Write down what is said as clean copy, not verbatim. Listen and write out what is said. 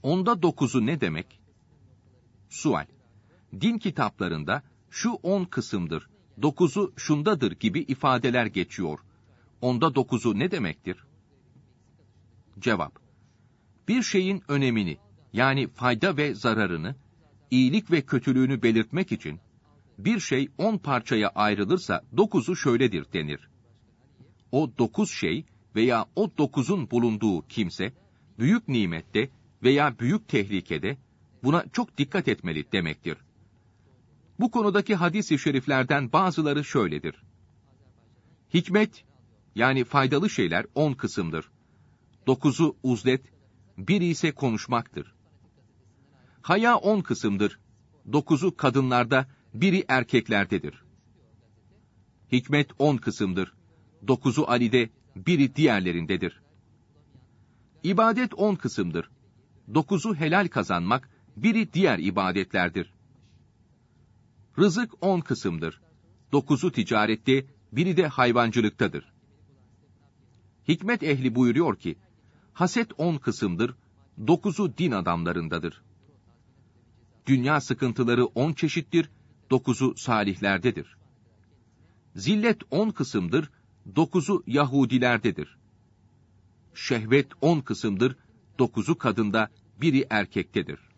Onda 9'u ne demek? Sual. Din kitaplarında şu 10 kısımdır, 9'u şundadır gibi ifadeler geçiyor. Onda 9'u ne demektir? Cevap. Bir şeyin önemini, yani fayda ve zararını, iyilik ve kötülüğünü belirtmek için, bir şey 10 parçaya ayrılırsa 9'u şöyledir denir. O 9 şey veya o 9'un bulunduğu kimse, büyük nimette veya büyük tehlikede, buna çok dikkat etmeli demektir. Bu konudaki hadis-i şeriflerden bazıları şöyledir. Hikmet, yani faydalı şeyler 10 kısımdır. 9'u uzlet, biri ise konuşmaktır. Haya 10 kısımdır. 9'u kadınlarda, biri erkeklerdedir. Hikmet 10 kısımdır. 9'u Ali'de, biri diğerlerindedir. İbadet 10 kısımdır. 9'u helal kazanmak, biri diğer ibadetlerdir. Rızık 10 kısımdır. 9'u ticarette, biri de hayvancılıktadır. Hikmet ehli buyuruyor ki, haset 10 kısımdır, 9'u din adamlarındadır. Dünya sıkıntıları 10 çeşittir, 9'u salihlerdedir. Zillet 10 kısımdır, 9'u Yahudilerdedir. Şehvet 10 kısımdır, 9'u kadında, biri erkektedir.